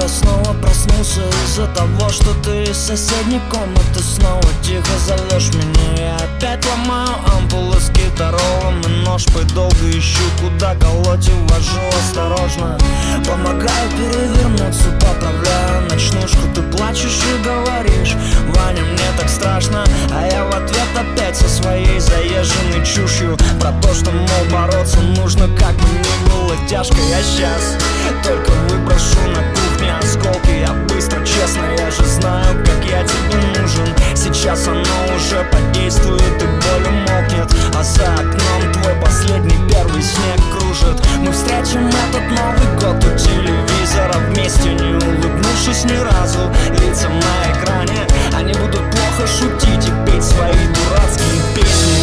я снова проснулся из-за того, что ты из соседней комнаты снова тихо зовешь меня. Я опять ломаю ампулы с гитаролом и нож долго ищу, куда колоть и ввожу осторожно. Помогаю перевернуться, поправляю ночнушку. Ты плачешь и говоришь: Ваня, мне так страшно. А я в ответ опять со своей заезженной чушью про то, что, мол, бороться нужно, как бы ни было тяжко. Я сейчас только выброшу на кухне осколки. Я быстро, честно, я же знаю, как я тебе нужен. Сейчас оно уже подействует и боль умолкнет, а за окном твой последний первый снег кружит. Мы встретим этот Новый год у телевизора вместе, не улыбнувшись ни разу лицам на экране. Они будут плохо шутить и петь свои дурацкие песни,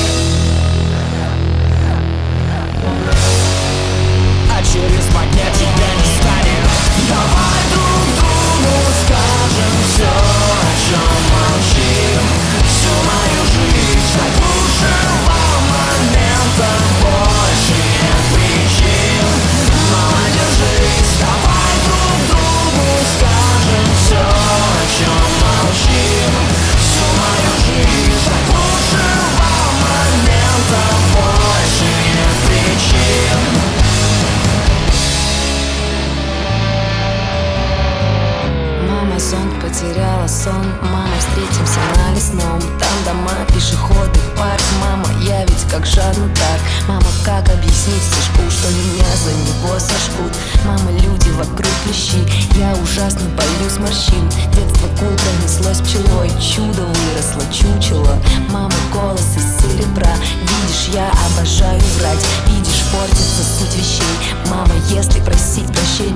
а через 2 дня тебя не станет. Давай друг другу скажем все, о чем молчим всю мою жизнь. Заглушила моментом, больше нет причин, мама, держись. Давай друг другу скажем все, о чем молчим всю мою жизнь. Заглушила моментом, больше нет причин. Мама, зонт потеряла сон. Мама, встретимся на лесном. Там дома, пешеходы, парк. Мама, я ведь как Жанна Дарк. Мама, как объяснить стишку, что меня за него сожгут? Мама, люди вокруг клещи, я ужасно боюсь морщин. Детство кул пронеслось пчелой, чудо выросло чучело. Мама, голос из серебра. Видишь, я обожаю врать. Видишь, портится суть вещей. Мама, если просить прощения